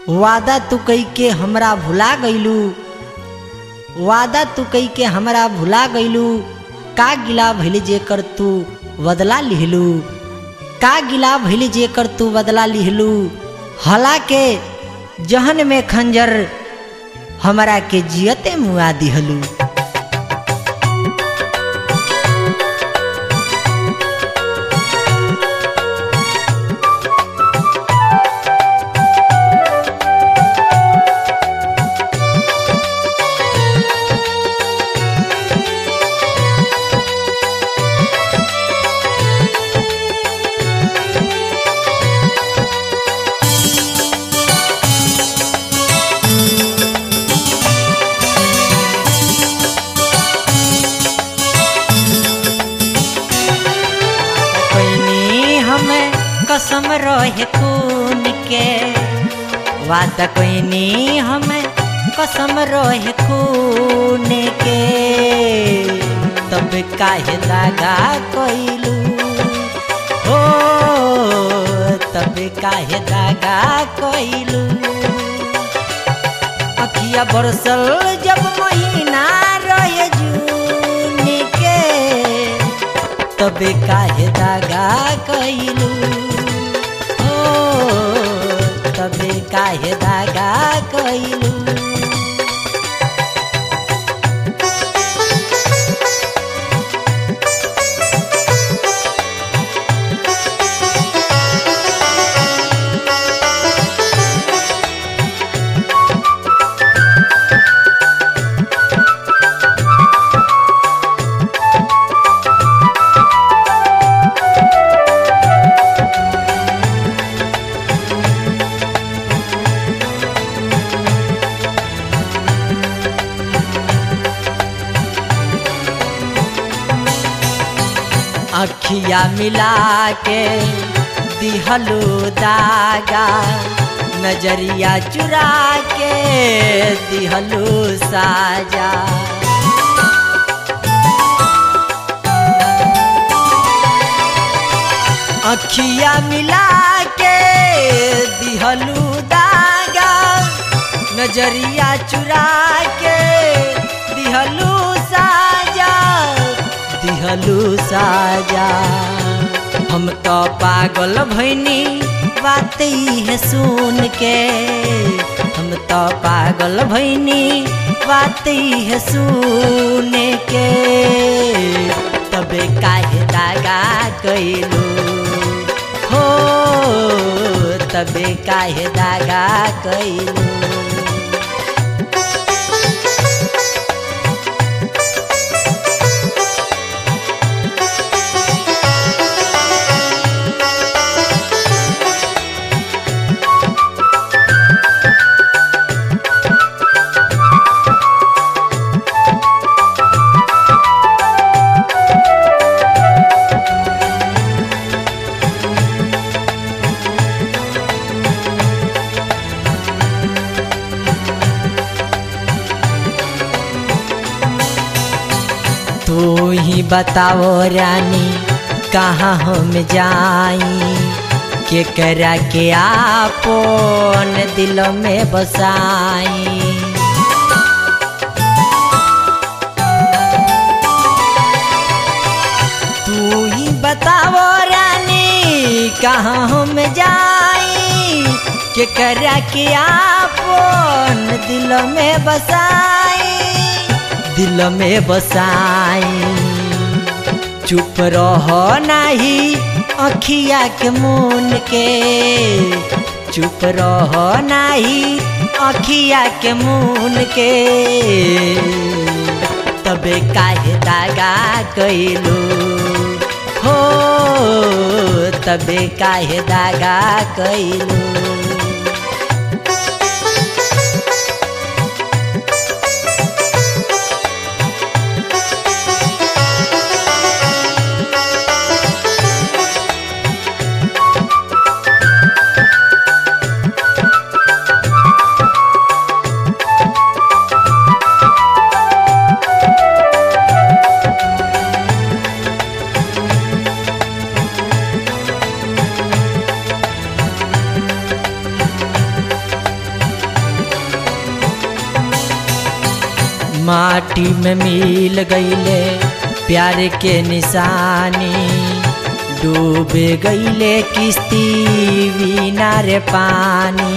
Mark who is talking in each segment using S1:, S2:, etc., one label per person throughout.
S1: वादा तू कई के हमरा भुला गईलू, वादा तू कई के हमरा भुला गईलू। का गिला भइल जेकर तू बदला लिहलू, का गिला भइल जेकर तू बदला लिहलू। हला के जहन में खंजर हमरा के जियते मुआ दिहलू। कसम रहे खून के वादा कोइनी हमें कसम रहे खून के, तब काहे दागा कोइलू हो, तब काहे दागा कोइलू। अखिया बरसल जब महीना रहे जून के, तब काहे दागा कोइलू, तबे काहे दागा कइलू। अखिया मिला के दिहलू दागा, नजरिया चुरा के दिहलू साजा। अखिया मिला के दिहलू दागा, नजरिया चुरा के दिहलू साजा, दिहलू साजा। हम तो पागल भइनी बात है सुन के, हम तो पागल भइनी बात है सुन के, तबे काहे दागा कइलू हो, तबे काहे दागा कइलू। तू ही बताओ रानी कहाँ हम जाई, के करा के आपन दिल में बसाई। तू ही बताओ रानी कहाँ हम जाई, के करा के आपन दिल में बसाई, दिल में बसाई। चुप रहो नाही अखिया के मुन के, चुप रहो नाही अखिया के मुन के, तबे काहे दागा कइलू हो, तबे काहे दागा कइलू। माटी में मिल गईले प्यार के निशानी, डूबे गईले किस्ती बिना रे पानी।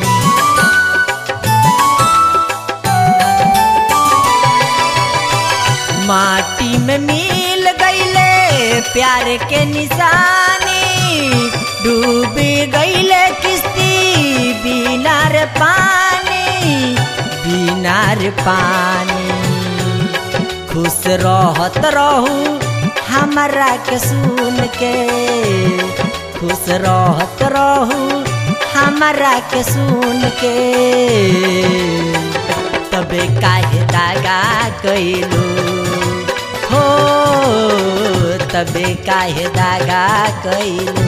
S1: माटी में मिल गईले प्यार के निशानी, डूबे गईले किस्ती बिना रे पानी, बिना रे पानी। खुश रहत रहू हमरा के सुन के, खुश रहत रहू हमरा के सुन के, तबे काहे दागा कइलू हो, तबे काहे दागा कइलू।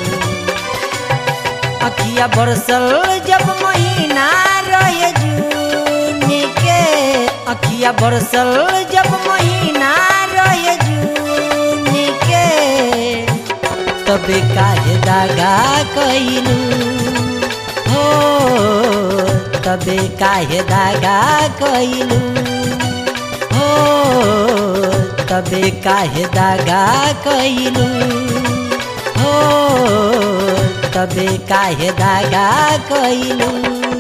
S1: अखिया बरसल जब महीना रहे जून के, अखिया बरसल जब महीना रहे जून के, तबे काहे दागा कइलू हो, तबे काहे दागा कइलू हो, तबे काहे दागा कइलू हो, तबे काहे दागा कइलू।